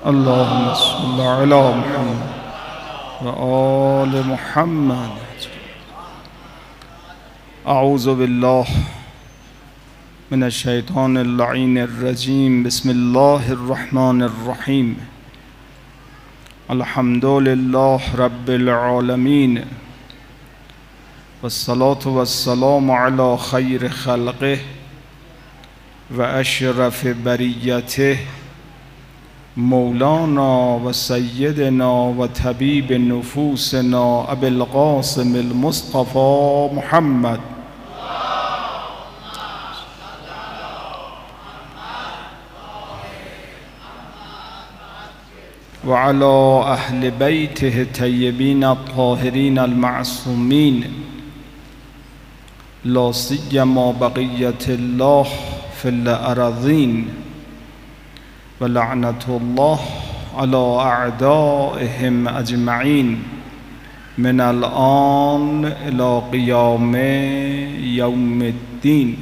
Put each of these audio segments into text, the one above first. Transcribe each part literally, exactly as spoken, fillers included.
اللهم صل على محمد و آل محمد. اعوذ بالله من الشیطان اللعین الرجیم. بسم الله الرحمن الرحیم. الحمد لله رب العالمین والصلاة والسلام على خیر خلقه و اشرف بریته مولانا و سیدنا و طبیب نفوسنا ابی القاسم المصطفى محمد و علی اهل بیته الطیبین الطاهرین المعصومین لا سیما بقیة الله فی الارضین و لعنت الله علی اعدائهم اجمعین من الآن الی قیام یوم الدین.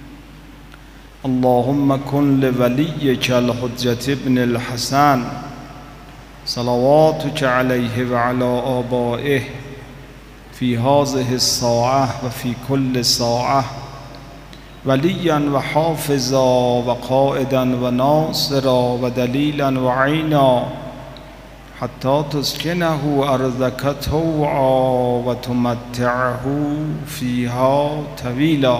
اللهم کن لولیک الحجة ابن الحسن صلواتك علیه و علی آبائه فی هذه الساعة و فی کل ساعة ولیا و حافظا و قائدا و ناصرا و دلیلا و عینا حتی تسکنه ارضک طوعا و تمتعه فیها طویلا.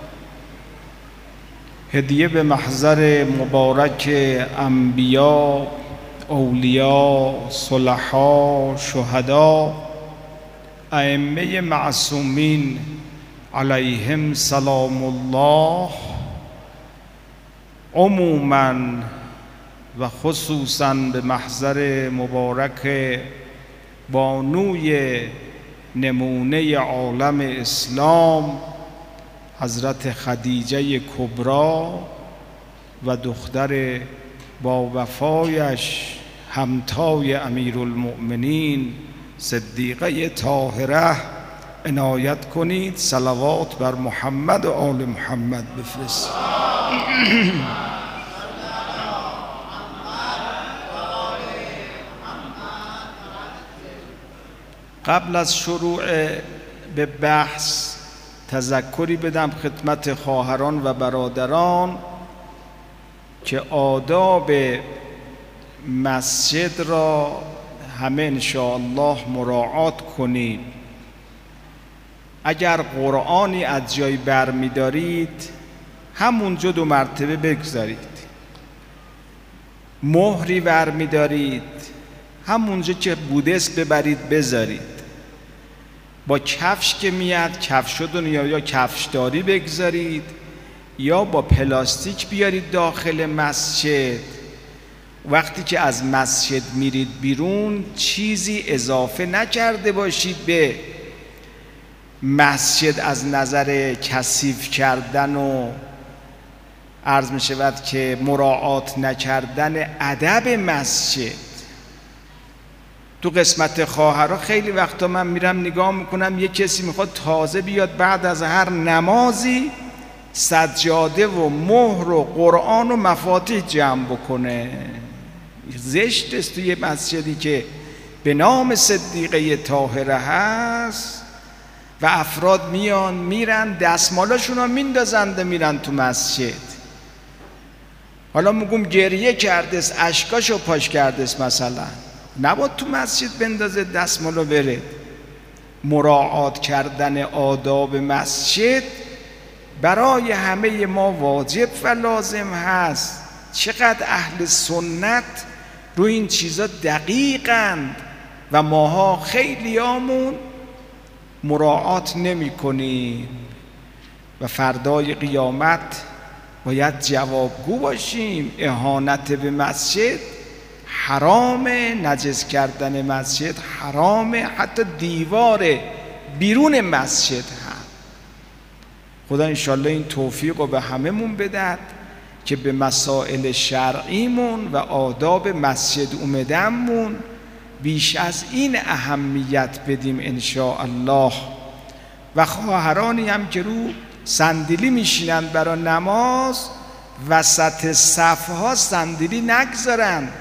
هدیه به محضر مبارک انبیا، اولیا، صلحا، شهدا، ائمه معصومین علیهم سلام الله عموما و خصوصا به محضر مبارک بانوی نمونه عالم اسلام حضرت خدیجه کبری و دختر با وفایش همتای امیرالمؤمنین صدیقه طاهره عنایت کنید. صلوات بر محمد و آل محمد بفرستید. قبل از شروع به بحث تذکری بدم خدمت خواهران و برادران که آداب مسجد را همه انشاءالله مراعات کنید. اگر قرآنی از جای بر می دارید همونجا دو مرتبه بگذارید. مهری بر می دارید همونجا که بودست ببرید بذارید. با کفش که میاد کفشدون یا یا کفشداری بگذارید یا با پلاستیک بیارید داخل مسجد. وقتی که از مسجد میرید بیرون چیزی اضافه نکرده باشید به مسجد از نظر کثیف کردن و عرض می شود که مراعات نکردن ادب مسجد. تو قسمت خواهرها خیلی وقتا من میرم نگاه میکنم یه کسی میخواد تازه بیاد بعد از هر نمازی سجاده و مهر و قرآن و مفاتیح جمع بکنه. زشت است توی مسجدی که به نام صدیقه طاهره هست و افراد میان میرن دستمالاشون رو میندازند میرن تو مسجد. حالا میگم گریه کردست اشکاشو پاش کردست مثلا نباید تو مسجد بندازه دستمالو بره. مراعات کردن آداب مسجد برای همه ما واجب و لازم هست. چقدر اهل سنت رو این چیزا دقیقند و ماها خیلی آمون مراعات نمی کنیم و فردای قیامت باید جوابگو باشیم. اهانت به مسجد حرامه، نجس کردن مسجد حرامه، حتی دیوار بیرون مسجد هم. خدا انشالله این توفیق رو به هممون بدهد که به مسائل شرعیمون و آداب مسجد اومدنمون بیش از این اهمیت بدیم انشاءالله. و خواهرانی هم که رو صندلی میشینن برای نماز وسط صفها صندلی نگذارند،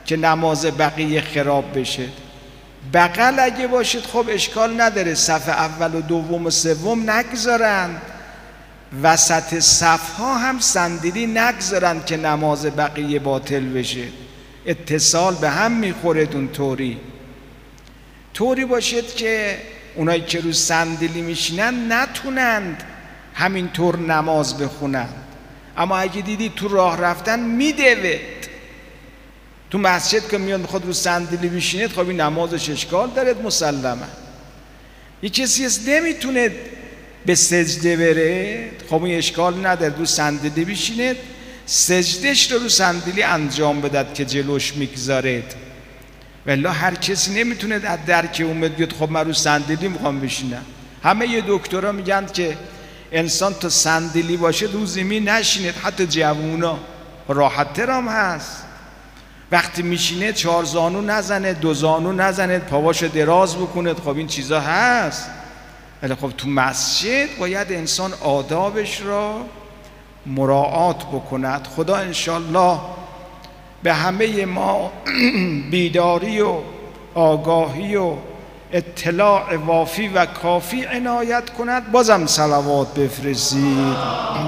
که نماز بقیه خراب بشه. بغل اگه باشید خب اشکال نداره، صف اول و دوم و سوم نگذارند، وسط صف ها هم صندلی نگذارند که نماز بقیه باطل بشه، اتصال به هم میخوره. اون طوری طوری باشید که اونایی که رو صندلی میشینن نتونند همینطور نماز بخونند. اما اگه دیدی تو راه رفتن میدوید، تو مسجد که میاد میخواد رو صندلی بشینه، خب این نمازش اشکال داره مسلما. یه کسی هست نمیتونه به سجده بره، خب این اشکال نداره، رو صندلی بشینه، سجدش رو رو صندلی انجام بدد که جلوش میگذارد. والله هر کسی نمیتونه از درک اومد بیاد خب من رو صندلی میخوام بشینم. همه یه دکترها میگن که انسان تا صندلی باشه رو زمین نشینه، حتی جوونا راحت ترم هست. وقتی میشینه چهار زانو نزنه، دو زانو نزنه، پاواشو دراز بکنه، خب این چیزا هست. ولی خب تو مسجد باید انسان آدابش را مراعات بکند. خدا انشالله به همه ما بیداری و آگاهی و اطلاع وافی و کافی عنایت کند. بازم صلوات بفرستید.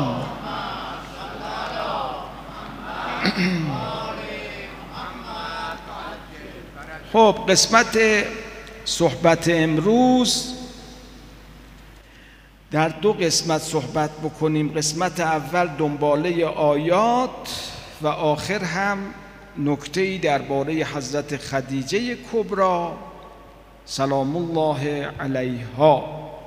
خب قسمت صحبت امروز در دو قسمت صحبت بکنیم. قسمت اول دنباله آیات و آخر هم نکته‌ای درباره حضرت خدیجه کبری سلام الله علیها.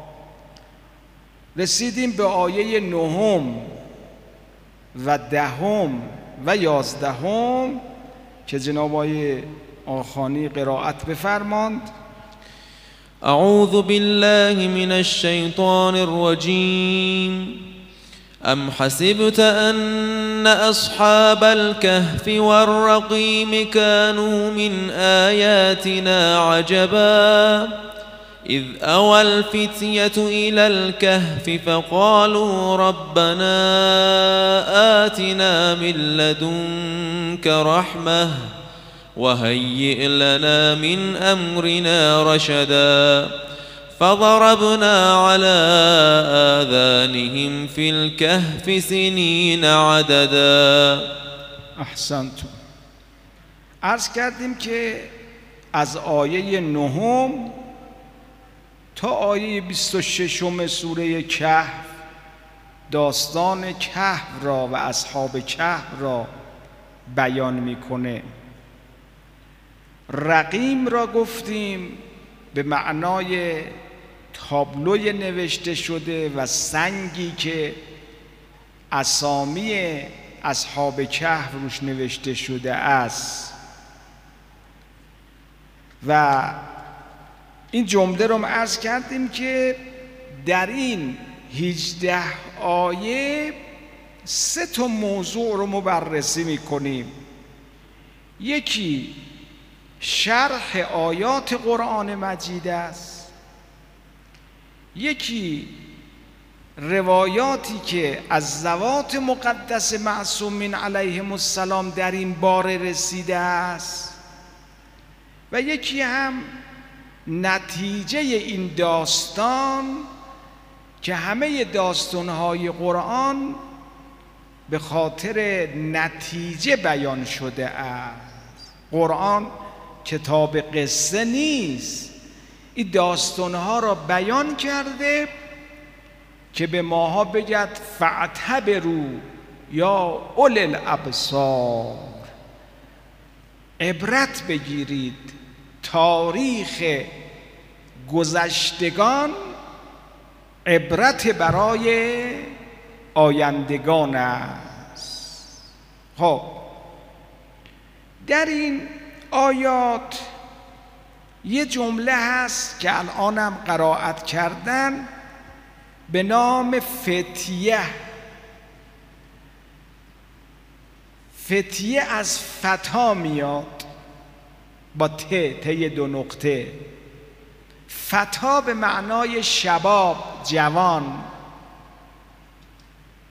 رسیدیم به آیه نهم و دهم و یازدهم که جناب آقای آخانی قرائت بفرماند. اعوذ بالله من الشیطان الرجیم. ام حسبت ان اصحاب الكهف والرقیم كانوا من آیاتنا عجبا اذ اوى الفتية الى الكهف فقالوا ربنا آتنا من لدنك رحمة وهيئ لنا من امرنا رشدا فضربنا على آذانهم في الكهف سنين عددا. احسنتم. عرض کردیم که از آیه نهم تا آیه بیست و ششم سوره کهف داستان کهف را و اصحاب کهف را بیان میکنه. رقیم را گفتیم به معنای تابلوی نوشته شده و سنگی که اسامی اصحاب کهف روش نوشته شده است. و این جمله رو عرض کردیم که در این هجده آیه سه تا موضوع رو ما بررسی میکنیم. یکی شرح آیات قرآن مجید است، یکی روایاتی که از ذوات مقدس معصومین علیهم السلام در این باره رسیده است، و یکی هم نتیجه این داستان که همه داستانهای قرآن به خاطر نتیجه بیان شده است. قرآن کتاب قصه نیست، این داستانها را بیان کرده که به ماها بگد فاعتبروا یا اولی الابصار، عبرت بگیرید، تاریخ گذشتگان عبرت برای آیندگان است. خب در این آیات یه جمله هست که الانم قرائت کردن به نام فتیه. فتیه از فتا میاد با ت، ت دو نقطه. فتا به معنای شباب، جوان.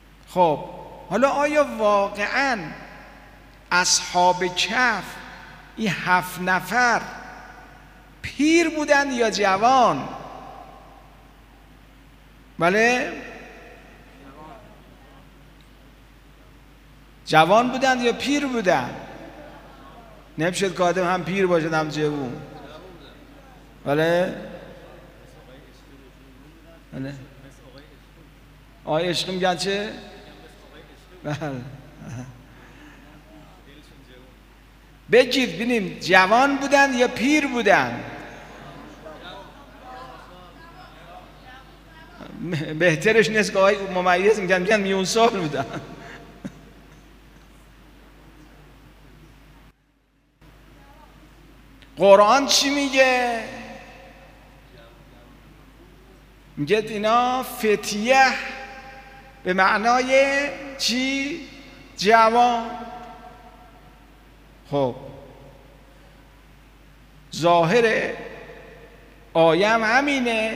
خب حالا آیا واقعاً اصحاب کهف این هفت نفر پیر بودن یا جوان؟ بله؟ جوان بودن یا پیر بودن؟ نمیشد که آدم هم پیر باشد هم جوان. بله؟ بله؟ آقای عشقی میگن چه؟ بله. بگید بینیم جوان بودن یا پیر بودن؟ بهترش نیست که آقای ممیز میگن میگن میون سال بودن. قرآن چی میگه؟ میگه اینا فتیه به معنای چی؟ جوان. خب ظاهر آیم همینه.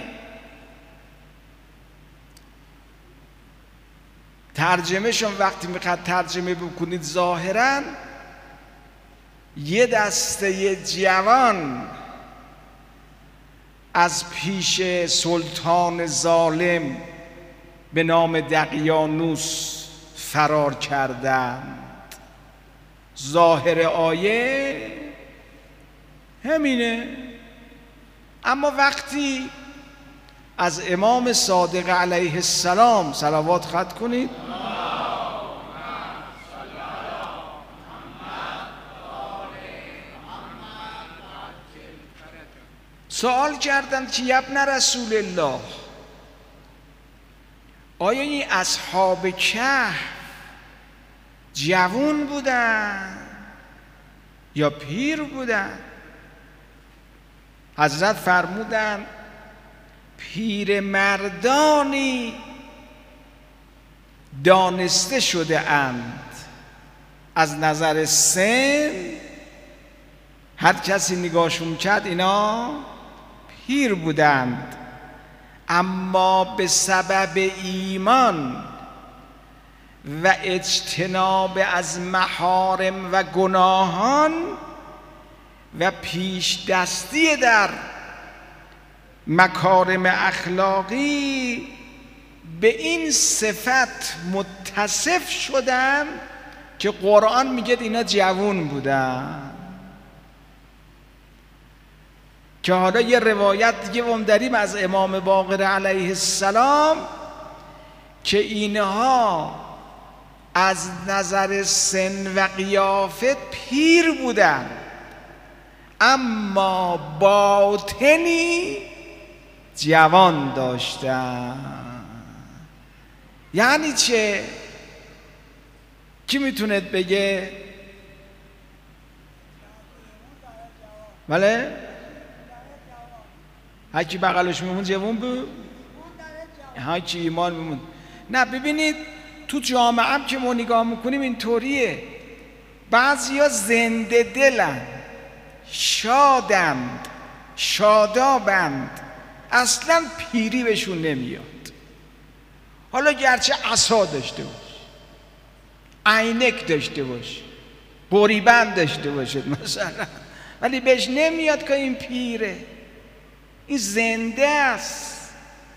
ترجمه شون وقتی میخواد ترجمه بکنید ظاهراً یه دسته جوان از پیش سلطان ظالم به نام دقیانوس فرار کردند. ظاهر آیه همینه. اما وقتی از امام صادق علیه السلام صلوات خط کنید سوال کردند که ابن رسول الله آیا این اصحاب کهف جوان بودن یا پیر بودن؟ حضرت فرمودند پیر مردانی دانسته شده اند از نظر سن، هر کسی نگاهشون کرد اینا پیر بودند، اما به سبب ایمان و اجتناب از محارم و گناهان و پیش دستی در مکارم اخلاقی به این صفت متصف شدن که قرآن میگه اینا جوان بودن. که حالا یه روایت دیگه هم داریم از امام باقر علیه السلام که اینها از نظر سن و قیافه پیر بودن اما باطنی جوان داشتن. یعنی چه؟ کی میتونه بگه؟ بله؟ هرکی بغلش میمون جوان بود؟ هرکی ایمان میمون. نه ببینید تو جامعه هم که ما نگاه میکنیم اینطوریه. بعضی ها زنده دلن، شادند، شادابند، اصلا پیری بهشون نمیاد. حالا گرچه عصا داشته باش، عینک داشته باش، قریبند داشته باشد مثلا، ولی بهش نمیاد که این پیره. این زنده است،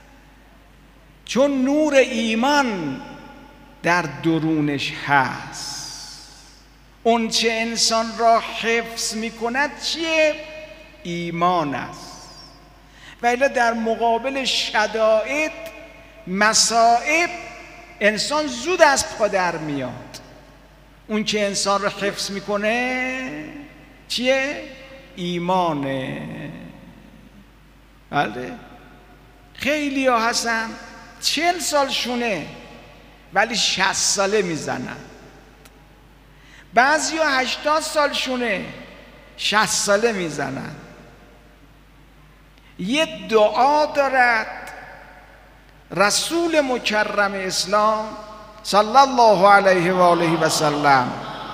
چون نور ایمان در درونش هست. اون چه انسان را حفظ میکند چیه؟ ایمان است. و الا در مقابل شدائد، مصائب، انسان زود از پا در میاد. اون که انسان را حفظ میکنه چیه؟ ایمانه. بله خیلی ها هستن چهل سال شونه ولی شصت ساله میزنن. بعضی ها هشتاد سال شونه شصت ساله میزنن. یه دعا دارد رسول مکرم اسلام صلی الله علیه و آله و سلم،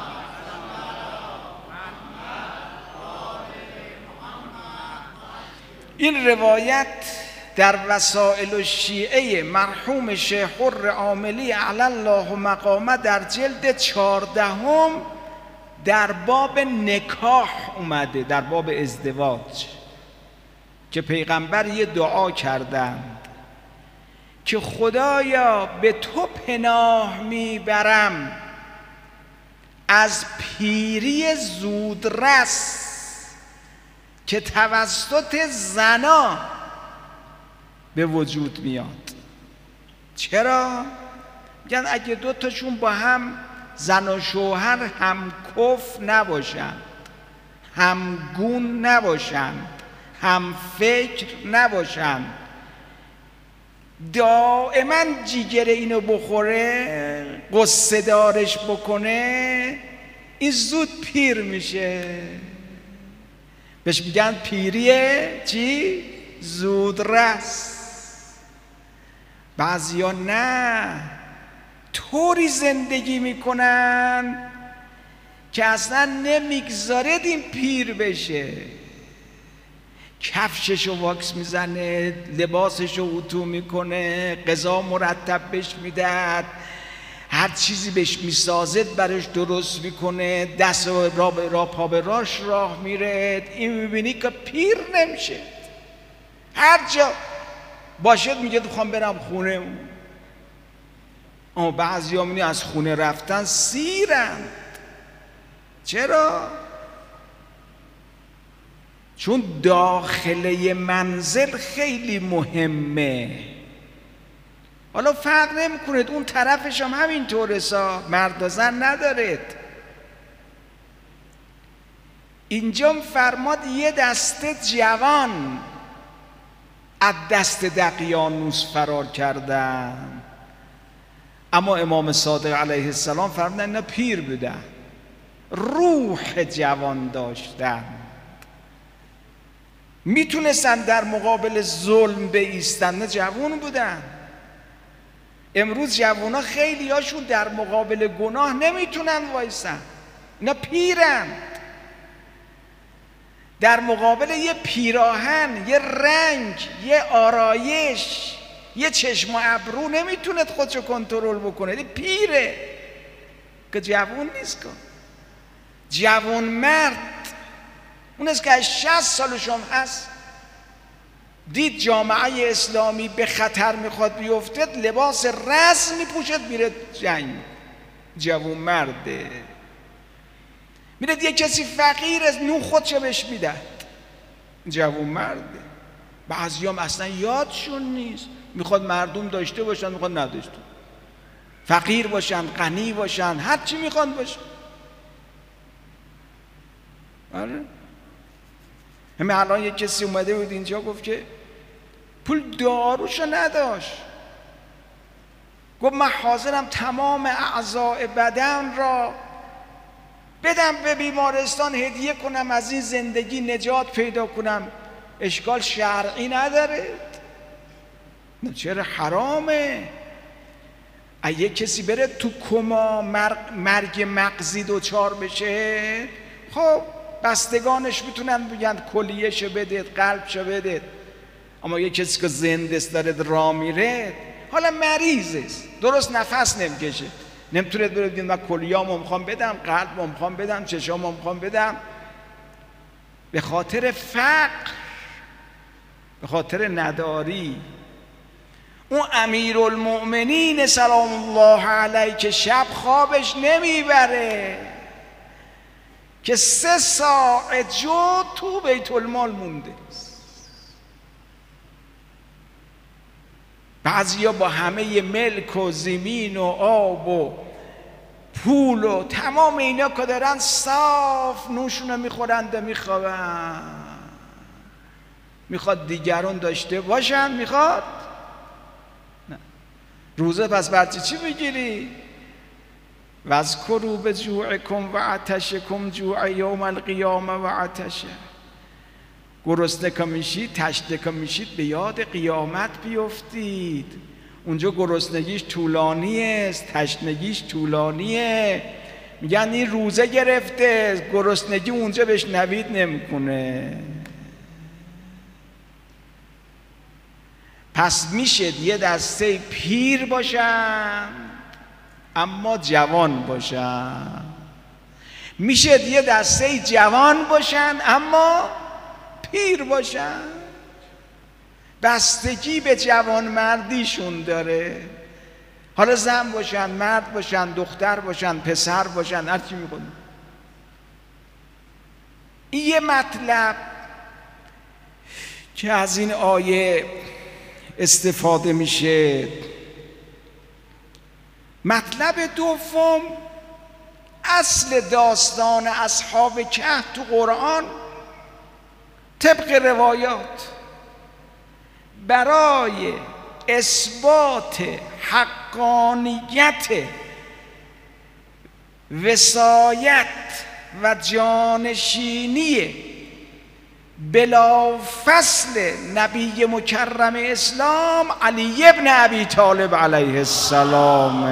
این روایت در وسائل الشیعه مرحوم شیخ حر عاملی علی الله مقامه در جلد چهاردهم در باب نکاح اومده، در باب ازدواج، که پیغمبر یه دعا کردند که خدایا به تو پناه میبرم از پیری زودرس که توسط زنا به وجود میاد. چرا؟ میگن اگه دو تاشون با هم زن و شوهر هم کف نباشند، هم گون نباشند، هم فکر نباشند، دائما جیگر اینو بخوره، قصه دارش بکنه، این زود پیر میشه. بهش میگن پیریه چی؟ زودرس. بعضیا نه، طوری زندگی میکنن که اصلا نمیگذاره این پیر بشه. کفششو واکس میزنه، لباسشو اتو میکنه، غذا مرتب بهش میدد، هر چیزی بهش میسازد براش درست میکنه، دست را به را پا به راش راه میره. این میبینی که پیر نمیشه، هر جا باشد میگه میخوام برم خونه. اما بعضی ها میبینی از خونه رفتن سیرند. چرا؟ چون داخله منزل خیلی مهمه. حالا فرق نمی کنید اون طرفش هم همینطوره، سا مرد و زن ندارید. اینجا فرماد یه دسته جوان از دست دقیانوس فرار کردن، اما امام صادق علیه السلام فرمودن اینا پیر بودن، روح جوان داشتن، میتونستن در مقابل ظلم بایستن، جوان بودن. امروز جوونا خیلی هاشون در مقابل گناه نمیتونن وایسن، اینا پیرن. در مقابل یه پیراهن، یه رنگ، یه آرایش، یه چشم و ابرو نمیتونه خودشو کنترل بکنه، این پیره که جوون نیست. کن جوون مرد اون است که از شصت سالشون هست، دید جامعه اسلامی به خطر میخواد بیفتد، لباس رسم میپوشد میره جنگ. جوون مرده. میره یه کسی فقیر از نون خودشو بهش میده، جوون مرده. بعضی هم اصلا یادشون نیست، میخواد مردم داشته باشن، میخواد نداشته، فقیر باشن، غنی باشن، هر چی میخوان باشن. آره همه الان یک کسی اومده بود اینجا گفت که پول داروشو نداشت، گفت من حاضرم تمام اعضاء بدن را بدم به بیمارستان هدیه کنم، از این زندگی نجات پیدا کنم. اشکال شرعی نداره، چرا حرامه؟ اگه کسی بره تو کما مرگ مغزی دوچار بشه، خب بستگانش میتونن بگن کلیه‌شو بدید، قلبشو بدید. اما یه کسی که زنده است داره راه میره، حالا مریضه، درست نفس نمیکشه، نمیتونه بره بگید من کلیه‌امو میخوام بدم، قلبمو میخوام بدم، چشامو میخوام بدم. به خاطر فقر، به خاطر نداری. اون امیرالمؤمنین سلام الله علیه که شب خوابش نمیبره، که سه ساعت جو تو بیت المال مونده. بعضیا با همه ملک و زمین و آب و پول و تمام اینا که دارن صاف نوشونو میخورند و میخوابن. میخواد دیگران داشته باشن؟ میخواد؟ نه. روزه پس برچه چی بگیری؟ وَاذْكُرُوا بِجُوعِكُمْ وَعَطَشِكُمْ جُوعَ یوم القیامة وعطشه. گرسنه که میشید، تشنه که میشید، به یاد قیامت بیفتید. اونجا گرسنگیش طولانی است، تشنگیش طولانیه. میگن این روزه گرفته، گرسنگی اونجا بهش نوید نمیکنه. پس میشه یه دسته پیر باشن اما جوان باشن. میشه یه دسته جوان باشن اما پیر باشن، بستگی به جوان مردیشون داره. حالا زن باشن، مرد باشن، دختر باشن، پسر باشن، هر چی میخواد. این یه مطلب که از این آیه استفاده میشه. مطلب دوم، اصل داستان اصحاب کهف تو قرآن طبق روایات برای اثبات حقانیت وصایت و جانشینی بلافصل نبی مکرم اسلام علی ابن ابی طالب علیه السلام.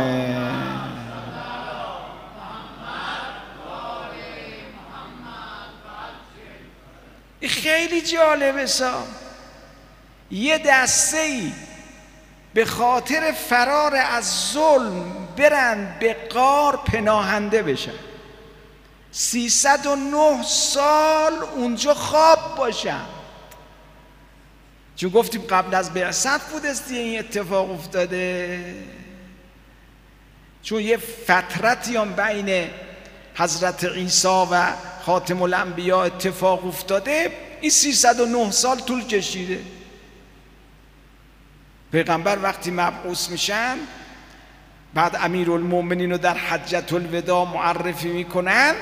این خیلی جالبه. سا یه دسته‌ای به خاطر فرار از ظلم برن به غار پناهنده بشن، سیصد و نه سال اونجا خواب باشن. چون گفتیم قبل از بعثت بودستی این اتفاق افتاده، چون یه فترتی هم بین حضرت عیسی و خاتم الانبیا اتفاق افتاده. این سیصد و نه سال طول کشیده. پیغمبر وقتی مبعوث میشن، بعد امیرالمومنین رو در حجة الوداع معرفی میکنن،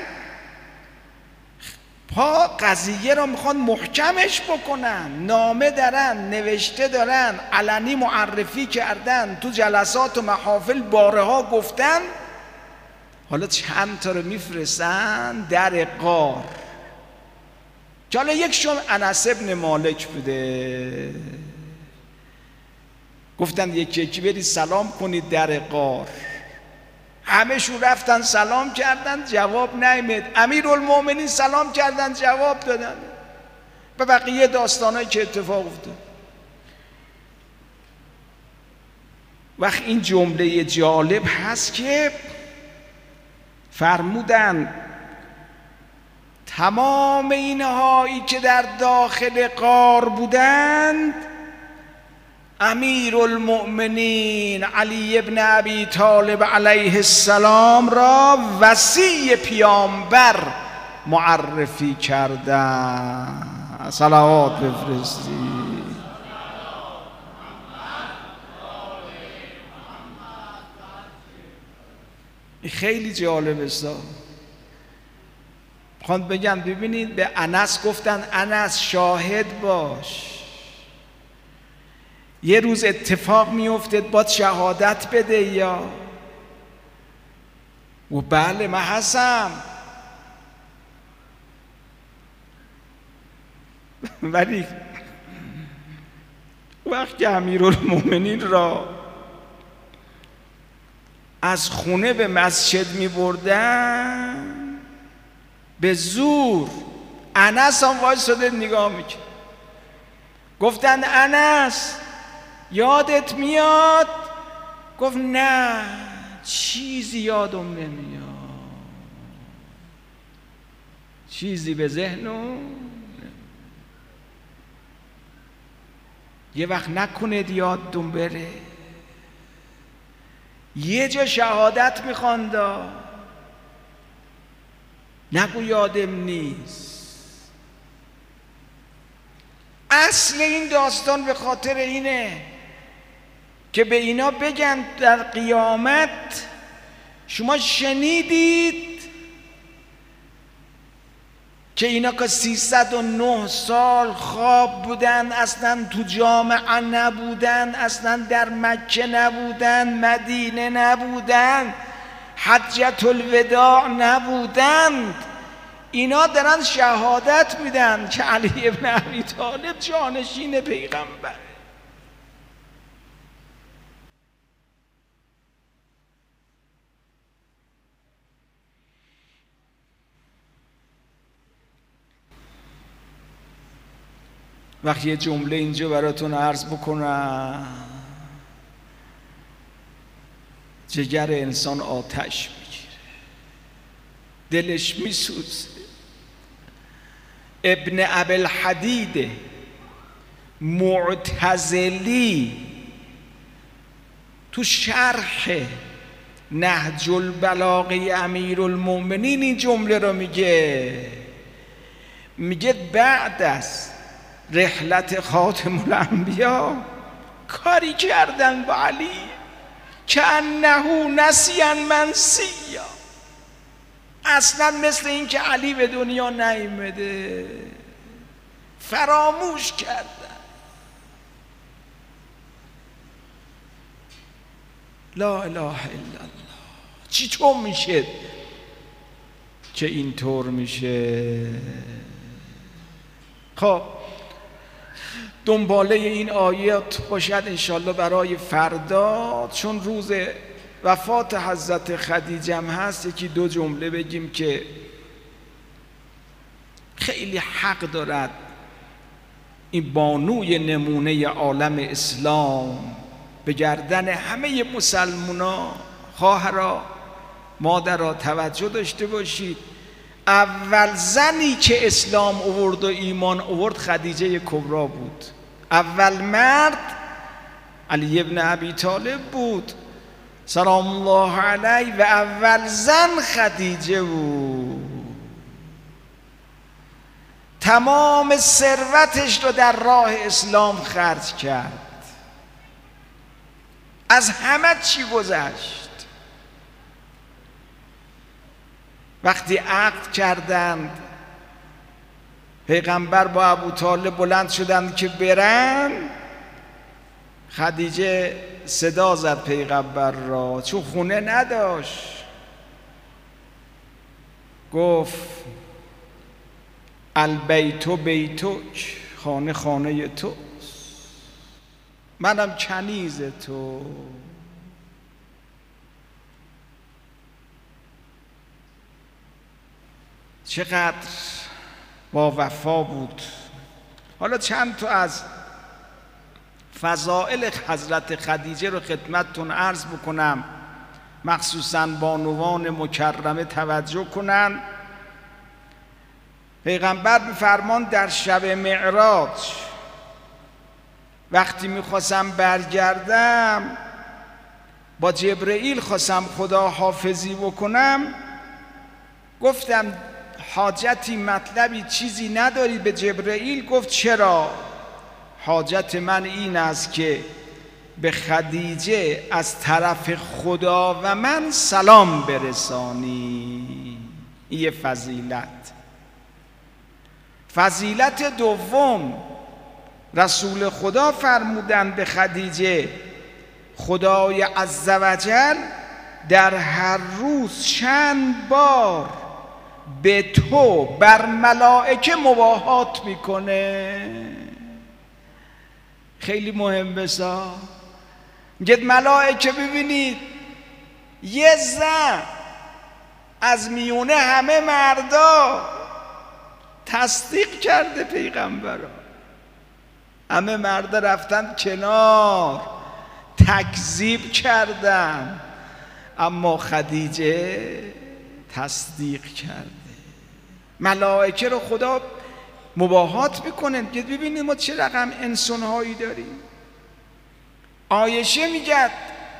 پا قضیه رو میخوان محکمش بکنن، نامه دارن، نوشته دارن، علنی معرفی کردن، تو جلسات و محافل بارها گفتن. حالا چند تا رو میفرستن در غار، که حالا یکشون انس ابن مالک بوده. گفتن یکی یکی برید سلام کنید در غار. همه شون رفتن سلام کردن، جواب نیامد. امیرالمومنین سلام کردن، جواب دادن. و بقیه داستانایی که اتفاق افتاد. وقت این جمله جالب هست که فرمودن تمام اینهایی که در داخل غار بودند، امیرالمؤمنین علی ابن ابی طالب علیه السلام را وصی پیامبر معرفی کردند. صلوات بفرستید. این خیلی جالب است. میخوان بگم ببینید، به انس گفتن انس شاهد باش، یه روز اتفاق میفته باید شهادت بده. یا و بله من هستم، ولی وقتی امیرالمومنین را از خونه به مسجد می بردن، به زور انس هم وایساده نگاه میکرد. گفتن انس یادت میاد؟ گفت نه چیزی یادم نمیاد، چیزی به ذهنم. یه وقت نکنه یادتون بره. یه جا شهادت میخواندا، نگو یادم نیست. اصل این داستان به خاطر اینه که به اینا بگن در قیامت شما شنیدید که اینا که سیصد و نه سال خواب بودن، اصلا تو جامعه نبودن، اصلا در مکه نبودن، مدینه نبودن، حجة الوداع نبودند، اینا دارن شهادت میدن که علی ابن ابی طالب جانشین پیغمبر. وقتی یه جمله اینجا براتون عرض بکنم، جگر انسان آتش میگیره. دلش میسوزه. ابن ابوالحدید معتزلی تو شرح نهج البلاغه امیرالمؤمنین این جمله رو میگه، میگه بعد از رحلت خاتم الانبیا کاری کردن با علی که انه نسیا منسیا، اصلا مثل این که علی به دنیا نیامده، فراموش کردن. لا اله الا الله. چطور میشه که اینطور میشه؟ خب دنباله این آیات باشد انشالله برای فردا، چون روز وفات حضرت خدیجه هم هست. یکی دو جمله بگیم که خیلی حق دارد این بانوی نمونه عالم اسلام به گردن همه مسلمونا. خواهرها مادرها توجه داشته باشید، اول زنی که اسلام آورد و ایمان آورد خدیجه کبرا بود. اول مرد علی ابن ابی طالب بود سلام الله علیه و اول زن خدیجه بود. تمام ثروتش رو در راه اسلام خرج کرد، از همه چی گذشت. وقتی عقد کردند پیغمبر با ابو طالب بلند شدند که برن، خدیجه صدا زد پیغمبر را چون خونه نداشت، گفت البیت بیتک، خانه خانه توست، منم کنیز تو. چقدر با وفا بود. حالا چند تا از فضائل حضرت خدیجه رو خدمتتون عرض بکنم، مخصوصاً بانوان مکرمه توجه کنن. پیغمبر می‌فرمان در شب معراج وقتی میخواستم برگردم با جبرئیل خواستم خدا حافظی بکنم، گفتم حاجتی مطلبی چیزی نداری به جبرئیل؟ گفت چرا؟ حاجت من این است که به خدیجه از طرف خدا و من سلام برسانی. این فضیلت. فضیلت دوم، رسول خدا فرمودند به خدیجه خدای عزوجل در هر روز چند بار به تو بر ملائکه مباهات میکنه. خیلی مهمه سا. میگه ملائکه ببینید یه زن از میونه همه مردا تصدیق کرده پیغمبر را، همه مردا رفتن کنار تکذیب کردن، اما خدیجه تصدیق کرده. ملائکه رو خدا مباهات میکنه. ببینید ما چه رقم انسانهایی داریم. عایشه میگه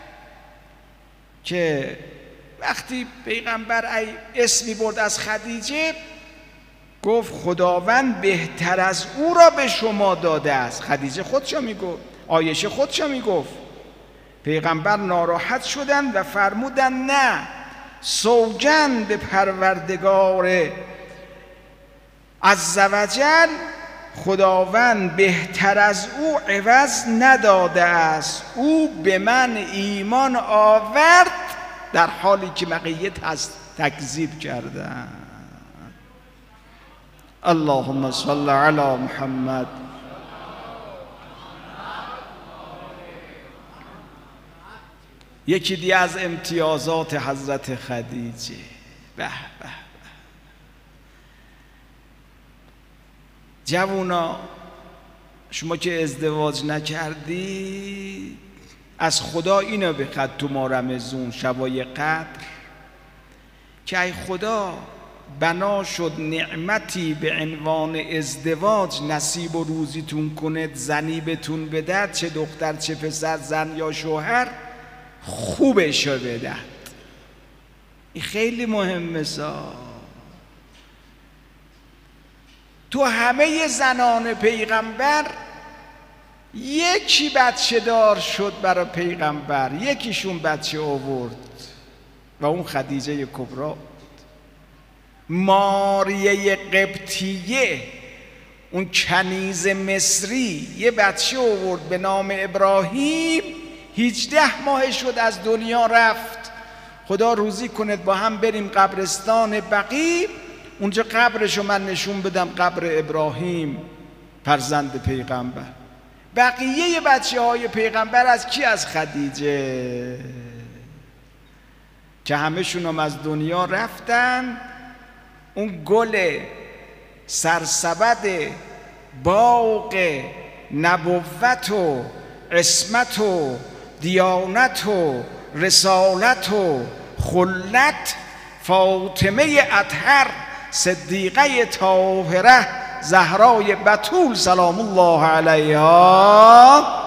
که وقتی پیغمبر اسمی برد از خدیجه، گفت خداوند بهتر از او را به شما داده است. خدیجه خودشو میگفت، عایشه خودشو میگفت. پیغمبر ناراحت شدند و فرمودند نه، سوگند به پروردگار عزوجل خداوند بهتر از او عوض نداده است. او به من ایمان آورد در حالی که بقیه تکذیب کردن. اللهم صل علی محمد. یکی دیگه از امتیازات حضرت خدیجه، به به جوونا، شما که ازدواج نکردی از خدا اینو بخواد تو ماه رمضان شبای قدر که ای خدا بنا شد نعمتی به عنوان ازدواج، نصیب و روزیتون کند زنی بتون بدد، چه دختر چه پسر زن یا شوهر خوبشو بدد. این خیلی مهمه. سا تو همه زنان پیغمبر یکی بچه دار شد برای پیغمبر، یکیشون بچه آورد و اون خدیجه کبرا. ماریه قبطیه، اون کنیز مصری، یه بچه آورد به نام ابراهیم، هجده ماه شد از دنیا رفت. خدا روزی کند با هم بریم قبرستان بقیع، اونجا قبرشو من نشون بدم، قبر ابراهیم فرزند پیغمبر. بقیه بچه های پیغمبر از کی؟ از خدیجه، که همه شونم از دنیا رفتن. اون گل سرسبد باغ نبوت و عصمت و دیانت و رسالت و خلت، فاطمه اطهر صدیقه طاهره زهرای بتول سلام الله علیها.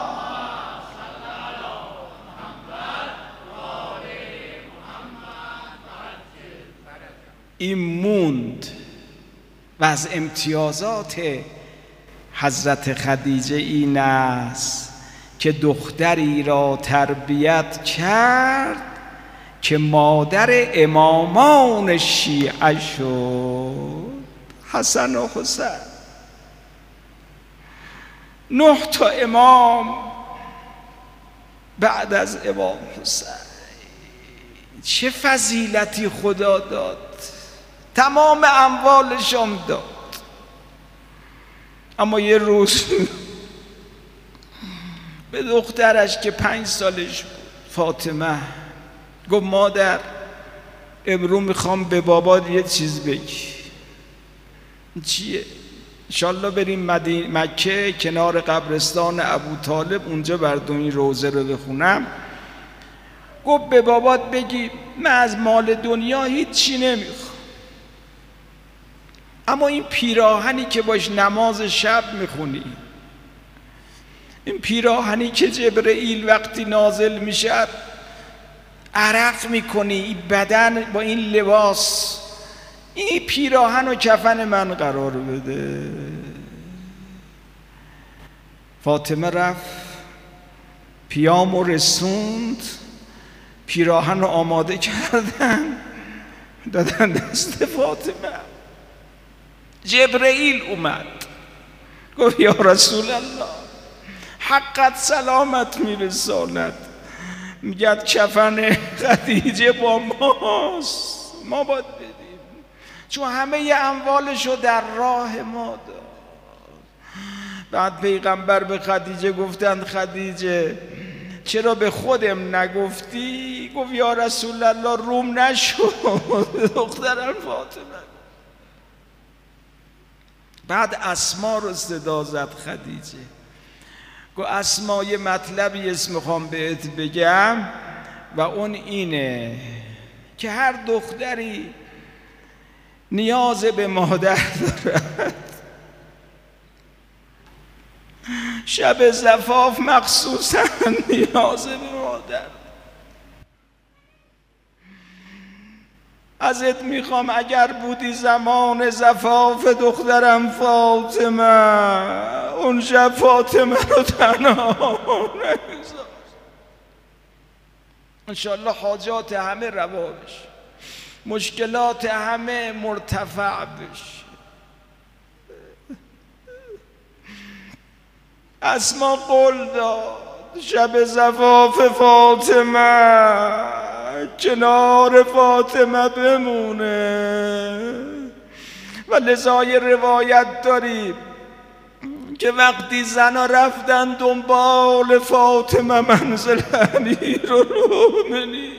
این موند و از امتیازات حضرت خدیجه این است که دختری را تربیت کرد که مادر امامان شیعه شد، حسن و حسین. نه تا امام بعد از امام حسین. چه فضیلتی خدا داد، تمام اموالشم داد. اما یه روز به دخترش که پنج سالش بود، فاطمه، گفت مادر امرو میخوام به بابا یه چیز بگی. چیه؟ انشالله بریم مکه کنار قبرستان ابو طالب، اونجا بردم این روزه رو بخونم. گفت به بابات بگی من از مال دنیا هیچی نمیخوام، اما این پیراهنی که باش نماز شب میخونی، این پیراهنی که جبرئیل وقتی نازل میشه عرق میکنی، این بدن با این لباس، این پیراهن و کفن من قرار بده. فاطمه رفت پیام و رسوند، پیراهن رو آماده کردن دادن دست فاطمه. جبرئیل اومد گفت یا رسول الله حقت سلامت میرساند، میگد کفن خدیجه با ماست، ما باید بدیم، چون همه اموالشو در راه ما داد. بعد پیغمبر به خدیجه گفتند خدیجه چرا به خودم نگفتی؟ گفت یا رسول الله روم نشد دخترم فاطمه. بعد اسما رو صدا زد خدیجه، گفت اسما یه مطلبی اسم میخوام بهت بگم و اون اینه که هر دختری نیاز به مادر دارد. شب زفاف مخصوصا نیاز به مادر. ازت میخوام اگر بودی زمان زفاف دخترم فاطمه، اون شب فاطمه رو تنها نگذار. انشالله حاجات همه روا بشه، مشکلات همه مرتفع بشه. اسما قول داد شب زفاف فاطمه کنار فاطمه بمونه و لذای روایت داریم که وقتی زنا رفتن دنبال فاطمه منزل امیر المؤمنین،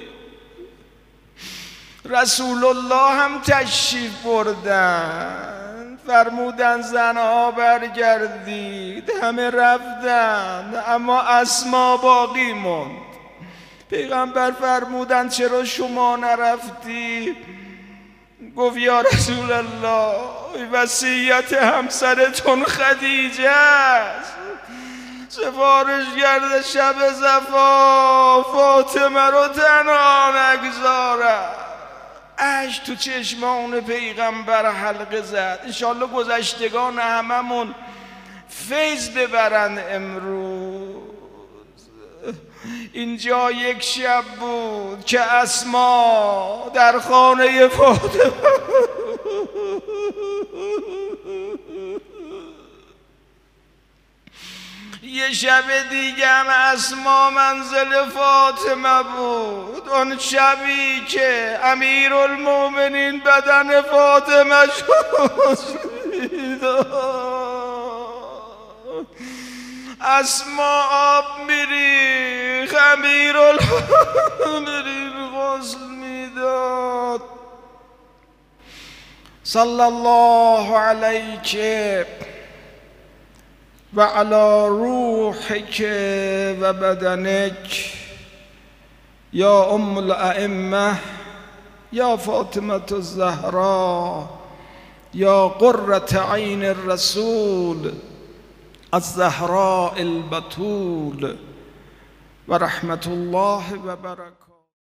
رسول الله هم تشریف بردن، فرمودن زنها برگردید، همه رفتن اما اسما باقی موند. پیغمبر فرمودن چرا شما نرفتی؟ گفت یا رسول الله وصیت همسرتون خدیجه است، سفارش کرده شب زفا فاطمه رو تنها نگذارد. اشک تو چشمان پیغمبر حلقه زد. انشالله گذشتگان هممون فیض ببرن امروز. اینجا یک شب بود که اسما در خانه فاطمه یه شب دیگه هم اسما منزل فاطمه بود، اون شبی که امیرالمومنین بدن فاطمه شد، اسما آب میریخ، امیرالمومنین غسل میداد. صلی الله علیک و علی روحک و بدنک یا ام الائمه یا فاطمه الزهرا یا قرة عین الرسول الزهراء البتول و رحمت الله و برکاته.